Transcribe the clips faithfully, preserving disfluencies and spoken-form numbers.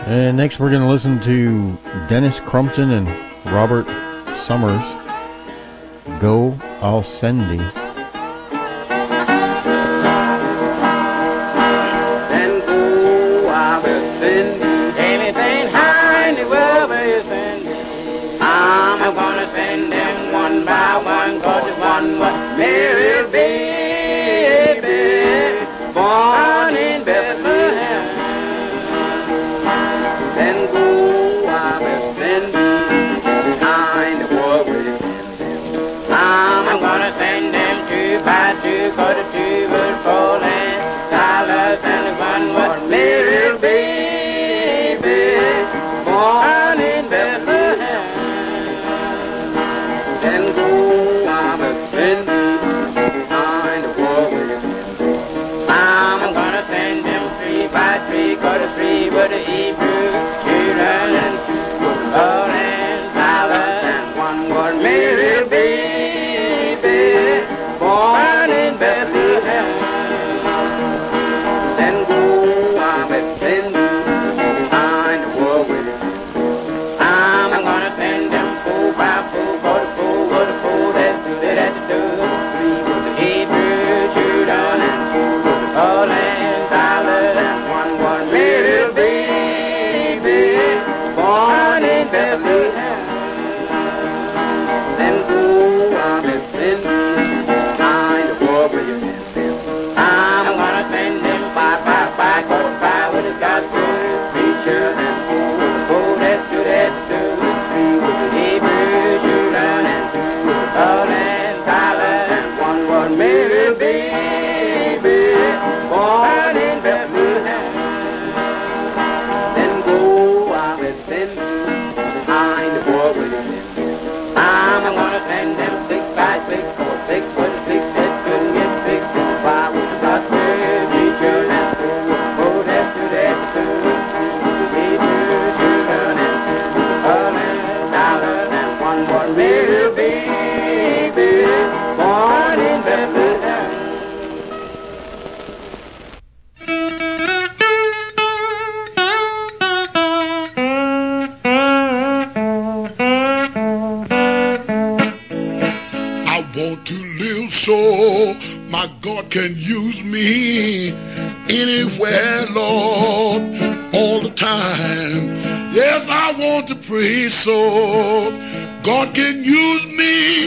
And next we're going to listen to Dennis Crumpton and Robert Summers. Go, I'll send thee. Then go, I will send thee. Anything high in the world will send thee. I'm gonna send them one by one, cause the one was Mary baby, born in Bethlehem. Then go, I will send thee. Behind the world will send them. I'm gonna send them two by two, cause the two will fall in Silas and the one was Mary baby, born in Bethlehem. Then go, I will send thee. Behind the world will send them. I'm gonna send them three by three, cause the three were the Hebrew children and two were the Paul and Silas and one was Mary baby, born in Bethlehem. Then go, I will send thee. Behind the world will send them. I'm gonna send them four by four, for the four were the four that stood at the door. Three were the Hebrew children and two were the Paul and Silas and one was Mary baby, born in Bethlehem. Then go, I will send thee. Behind the world will send them. I'm gonna send them five by five, cause five with the gospel preachers and four with the four that stood at the door. Three with the Hebrew children and two with the Paul and Silas and one was Mary baby, born in Bethlehem. Then go, I will send thee. Behind the world will send them. I'm gonna send them six by six, for six with the six that couldn't get six, and five with the gospel preachers and four with the four that stood at the door. Three with the Hebrew children and two with the Paul and Silas and one was Mary baby, born in Bethlehem. I want to live so my God can use me anywhere, Lord, all the time. Yes, I want to pray so God can use me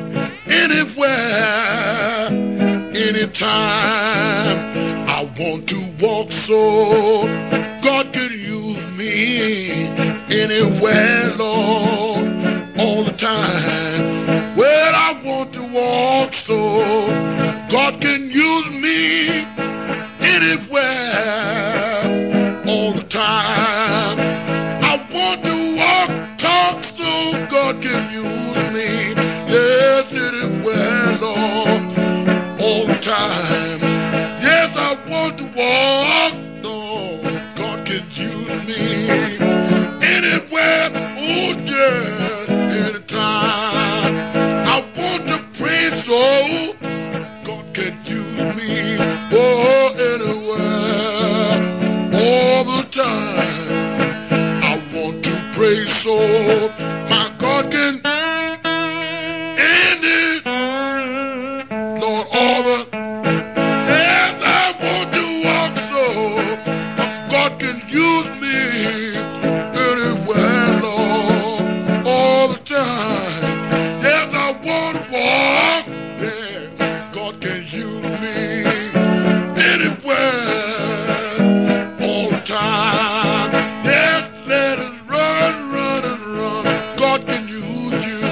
anywhere, anytime. I want to walk so God can use me anywhere, Lord, all the time. Well, I want to walk so God can use me anywhere, all the time. I want to walk, talk so God can use me, yes, anywhere, Lord, all the time. Yes, I want to walk, Lord, God can use me anywhere, oh yes, anytime. I want to pray so God can use me, oh, anywhere, all the time. I want to pray so my God can end it, Lord, all the. Yes, I want to walk so God can use me anywhere, Lord, all the time. Yes, I want to walk. Yes, God can use me anywhere, all the time. Yes, let us run, run, and run. God can use you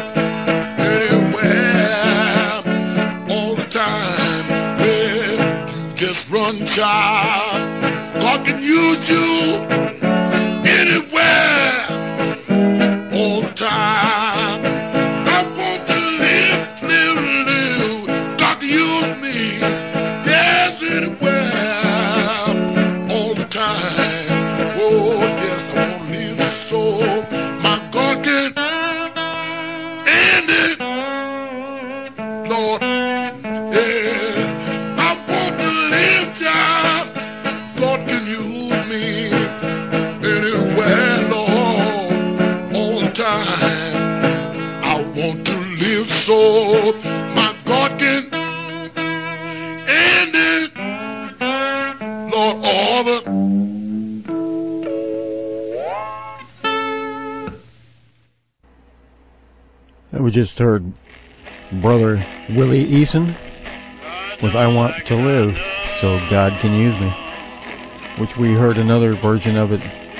anywhere, all the time. Yeah, you just run, child. God can use you anywhere, all the time. I want to live, live, live. God can use me, yes, anywhere, all the time. Oh, yes, I want to live so my God can end it, Lord. Yeah, I want to live, child. God can use me know my God can end it, Lord, all the We just heard Brother Willie Eason with I Want to Live So God Can Use Me, which we heard another version of it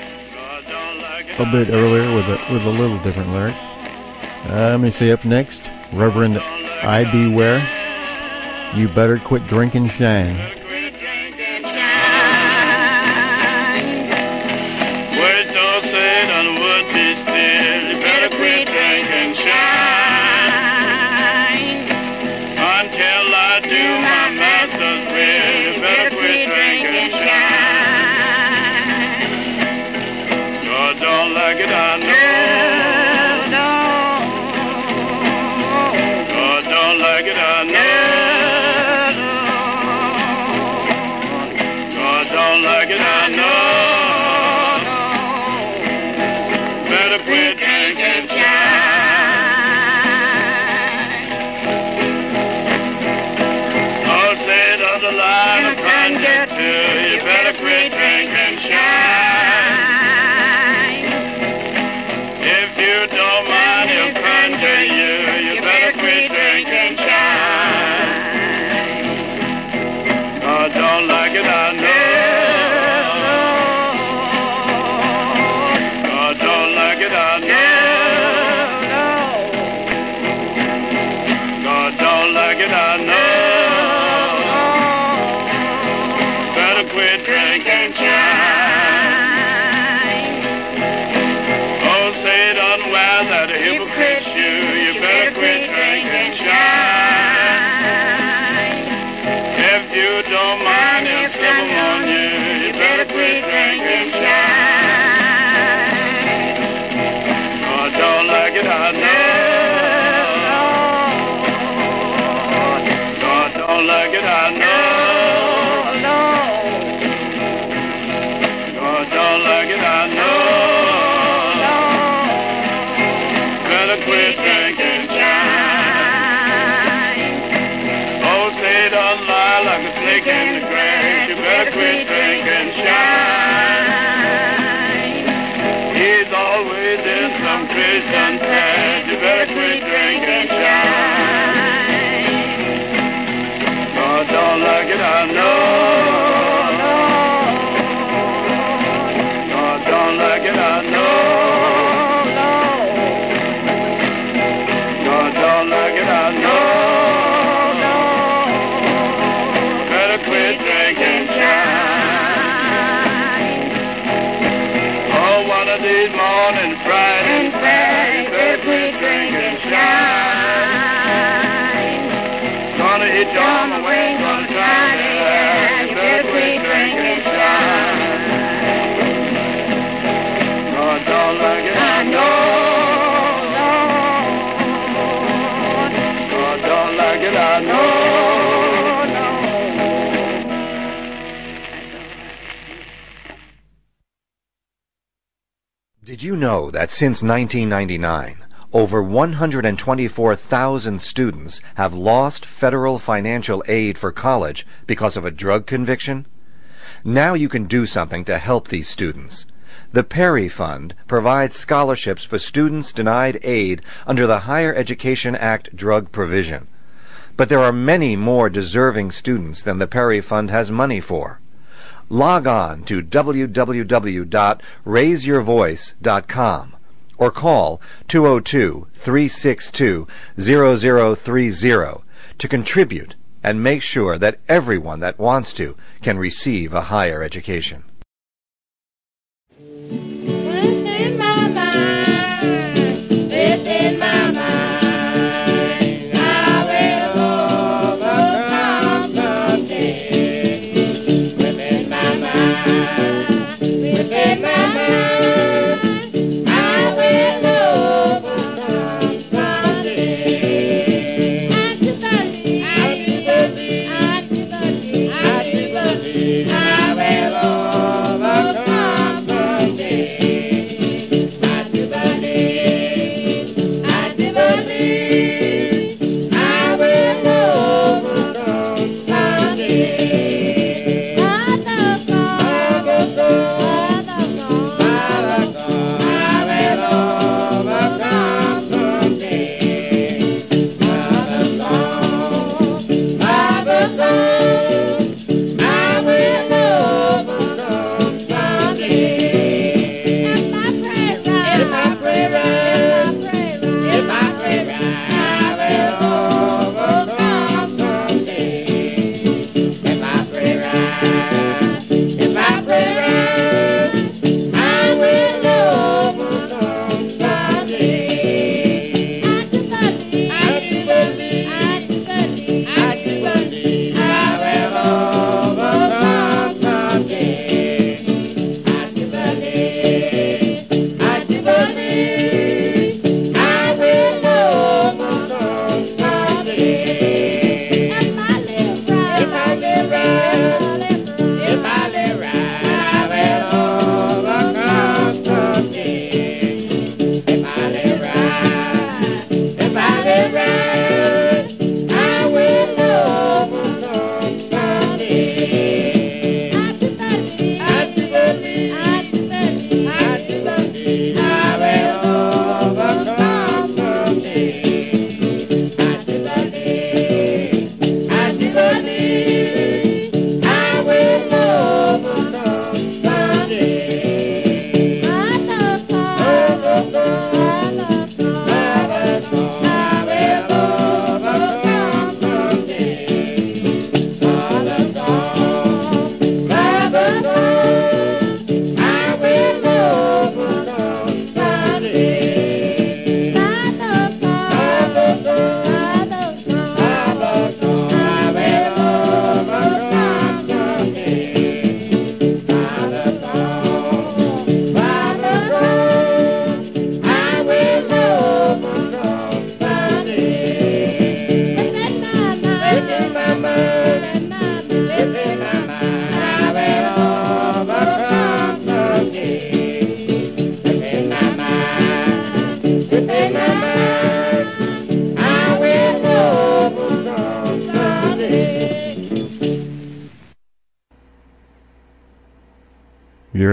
a bit earlier with a, with a little different lyric. Uh, let me see, up next, Reverend I Beware, You Better Quit Drinking Shine. Did you know that since nineteen ninety-nine, over one hundred twenty-four thousand students have lost federal financial aid for college because of a drug conviction? Now you can do something to help these students. The Perry Fund provides scholarships for students denied aid under the Higher Education Act drug provision. But there are many more deserving students than the Perry Fund has money for. Log on to w w w dot raise your voice dot com or call two oh two, three six two, zero zero three zero to contribute and make sure that everyone that wants to can receive a higher education. I will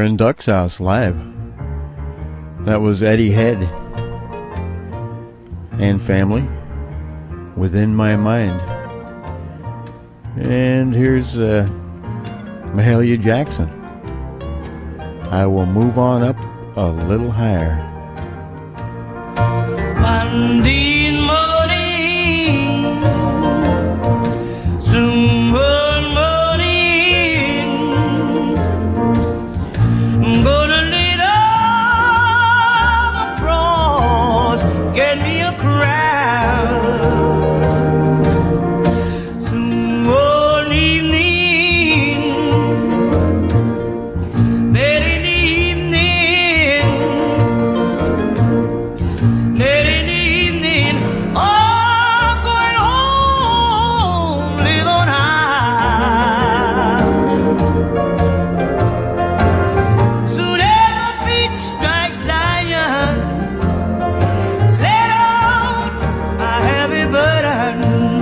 in Duck's house live. That was Eddie Head and Family, Within My Mind. And here's uh, Mahalia Jackson, I Will Move On Up a Little Higher. Monday morning, soon one morning, I'm gonna lay down my cross, get me a crown. Soon one evening, late in the evening, late in the evening, I'm going home, living high. Soon as my feet strike Zion, lay down my heavy burden,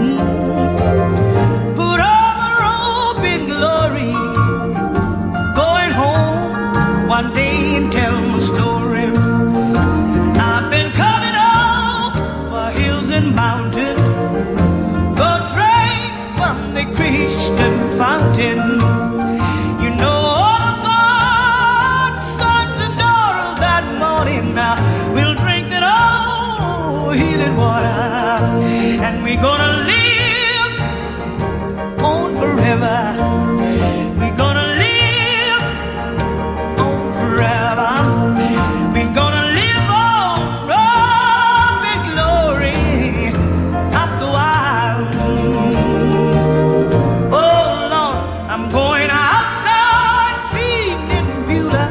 put on my robe in glory, going home one day and tell my story. I've been coming up for hills and mountains, go drink from the Christian fountain. You know all the God's sons and daughters that morning now we'll drink that old healing water, and we're gonna live on forever. We're gonna live on forever. We're gonna live on up in glory after a while. Oh Lord, I'm going outside, seeing in beauty.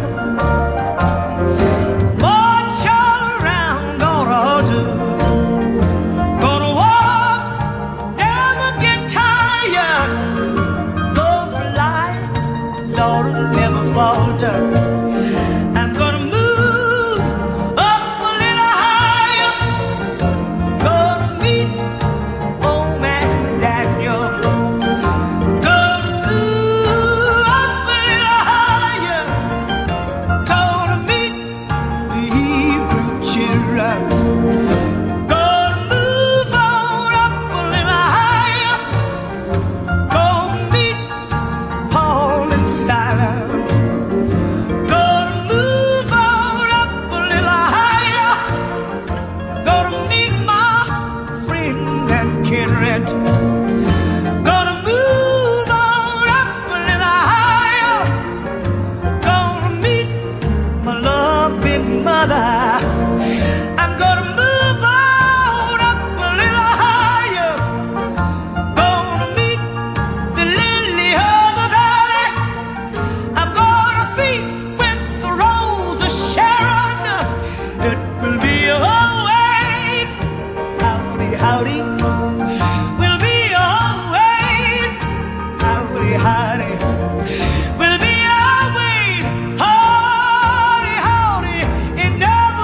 Watch all around, gonna do. Gonna walk, never get tired. Go for life, Lord, will never falter. I'm gonna move up a little higher. Gonna meet old man Daniel. Gonna move up a little higher. Gonna meet the Hebrew children. Gonna move on up a little higher. Gonna meet Paul and Silas. Gonna move on up a little higher. Gonna meet my friends and kindred. Gonna move on up a little higher. Gonna meet my loving mother. I'm gonna move on up a little higher. Gonna meet the lily of the valley. I'm gonna feast with the rose of Sharon. It will be always howdy, howdy. Will be always howdy, howdy. Will be always howdy, howdy, and never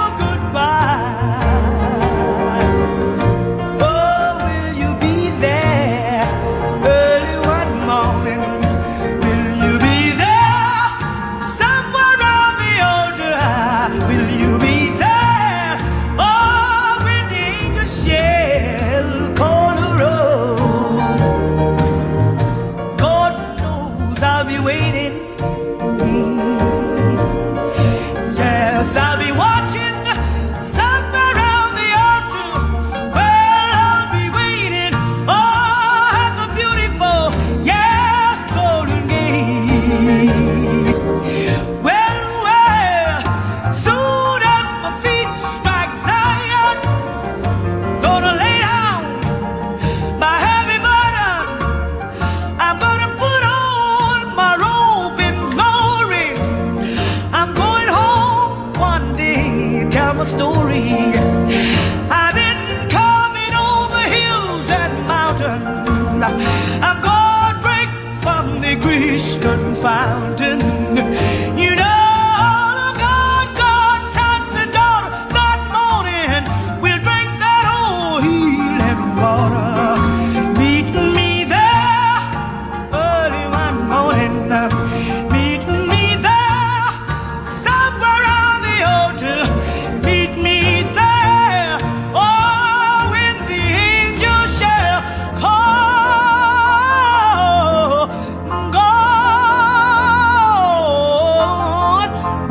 goodbye. Oh, will you be there early one morning? Will you be there somewhere on the altar? Will you be there? Oh, when the angels shall call the road. God knows I'll be waiting. Yes, I'll be watching somewhere on the altar. Well, I'll be waiting. Oh, at the beautiful, yes, golden gate. Well, well, soon as my feet strike Zion, gonna lay down my heavy burden. I'm gonna put on my robe in glory. I'm going home one day, tell my story. I've been coming over hills and mountains. I'm gonna drink from the Christian fountain. You know, all of God, God's sons and daughters that morning will drink that old healing water. Meet me there early one morning. Meet me there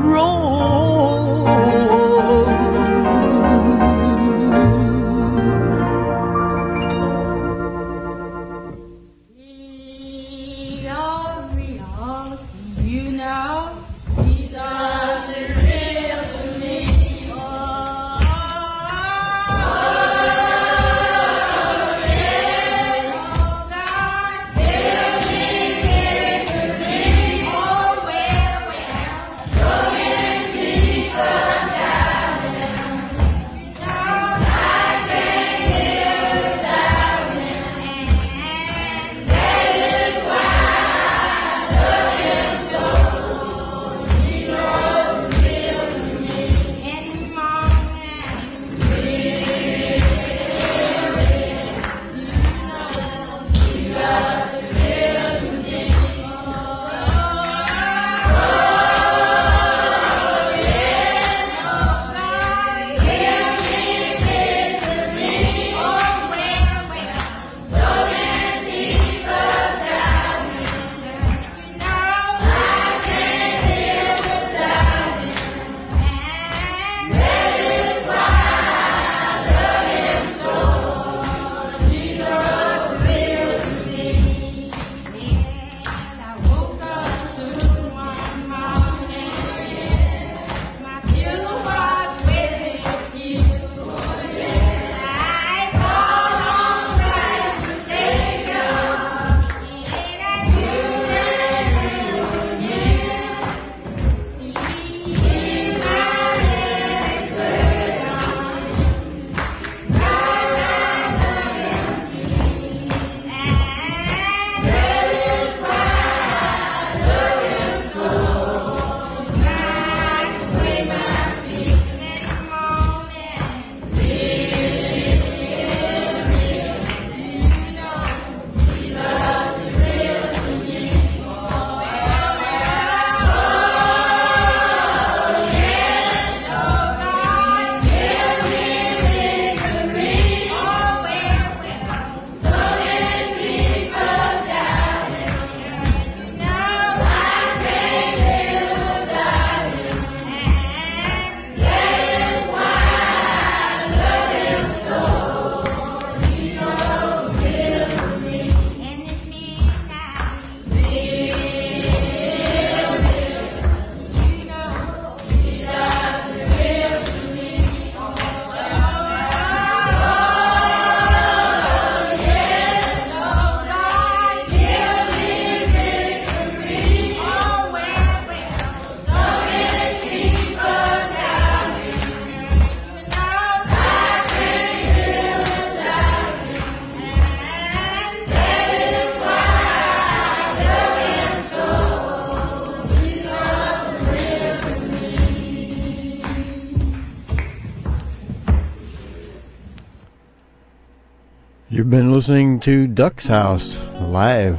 You've been listening to Duck's House live.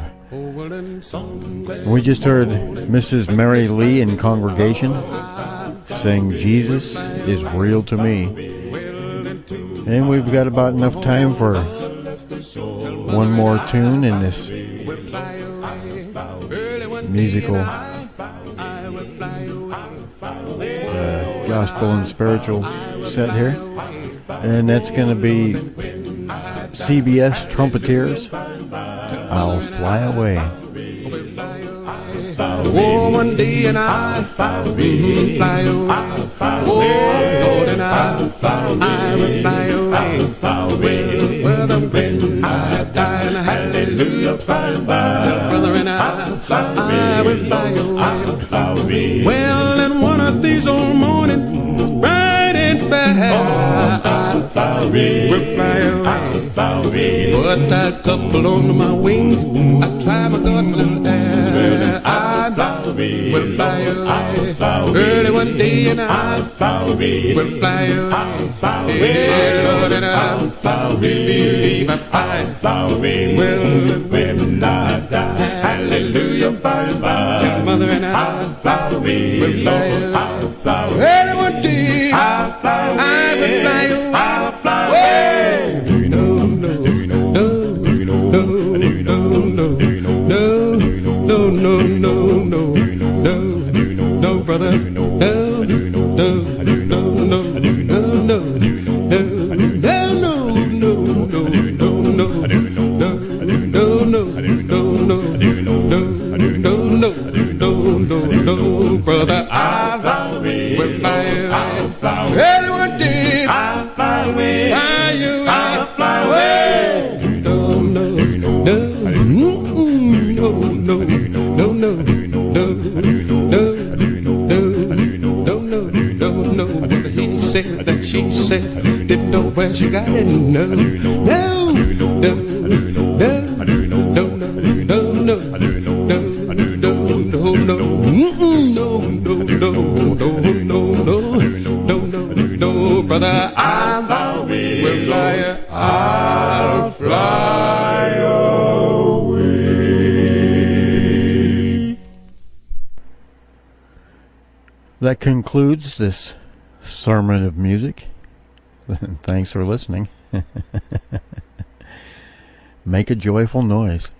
We just heard Missus Mary Lee and congregation sing Jesus is Real to Me. And we've got about enough time for one more tune in this musical uh, gospel and spiritual set here. And that's going to be C B S Trumpeteers, I'll Fly Away. Oh, one day and I mm-hmm, fly away. Oh, Lord, and I, I will fly away. Well, well, when I die and hallelujah, brother and I, I will fly away. Well, and one of these old mornings, bright and fair, I'll fly away. We'll fly away. Put that couple on my wings, I try my God for them there. I will fly away. Early one day and I will fly away. Hey, Lord, and I believe I fly away. Well, when I die, hallelujah, bye-bye. Mother and I will fly away. Early one day I will fly away. I will fly away. Do you know? Do you know? Do you know? Do you know? Do you know? No, no, no, no, no, no, no, brother. no, no, no, no, no, no, no, no, no, brother, I will fly away. Anyone did, I'll fly away. Fly you, I'll fly away. No, no, no, no, no, no, no, no, no, no, no. He said that she said didn't know where she got it. No, no, no, no, no, no, no, no, no, no, no, no, no, no, brother, I will fly, I'll fly away. That concludes this sermon of music. Thanks for listening. Make a joyful noise.